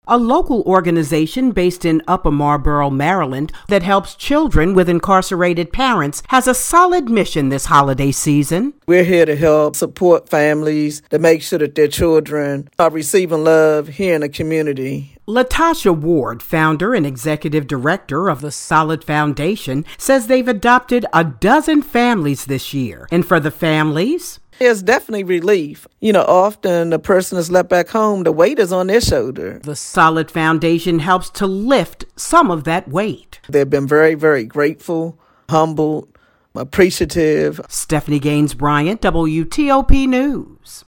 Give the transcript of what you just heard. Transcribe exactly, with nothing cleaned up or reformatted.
A local organization based in Upper Marlboro, Maryland, that helps children with incarcerated parents has a solid mission this holiday season. We're here to help support families to make sure that their children are receiving love here in the community. Latasha Ward, founder and executive director of the Solid Foundation, says they've adopted a dozen families this year. And for the families, it's definitely relief. You know, often the person is left back home, the weight is on their shoulder. The Solid Foundation helps to lift some of that weight. They've been very, very grateful, humbled, appreciative. Stephanie Gaines Bryant, W T O P News.